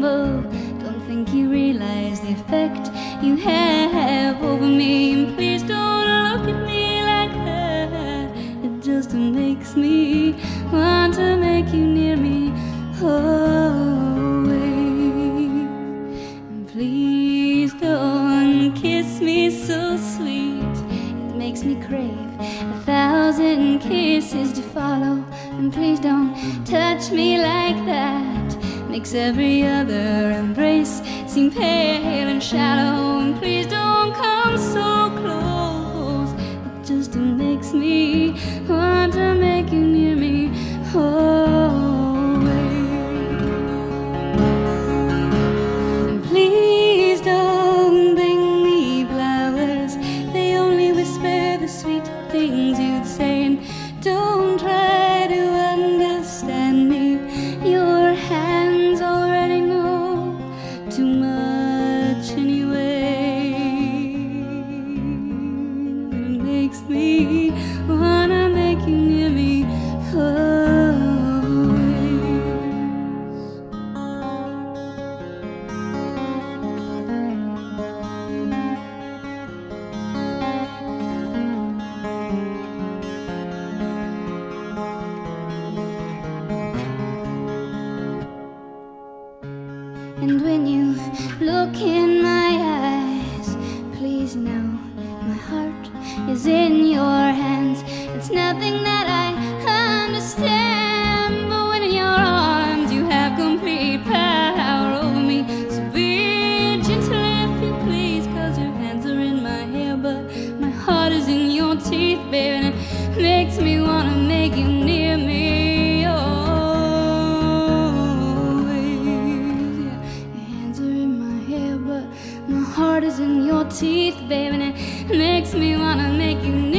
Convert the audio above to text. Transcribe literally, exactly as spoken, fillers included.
tremble. Don't think you realize the effect you have over me. And please don't look at me like that. It just makes me want to make you near me always. And please don't kiss me so sweet. It makes me crave a thousand kisses to follow. And please don't touch me like that. Makes every other embrace seem pale and shallow. And please don't come so close. It just makes me want to make you near me always. And please don't bring me flowers. They only whisper the sweet things you'd say. And don't try to understand me. Your hands already know too much anyway. It makes me wanna make you near me always. And when you look in my eyes, please know my heart is in your hands. It's nothing that I understand, but when in your arms you have complete power over me. So be gentle if you please, cause your hands are in my hair, but my heart is in your teeth, baby. And it makes me wanna make you near me. My heart is in your teeth, baby, and it makes me wanna make you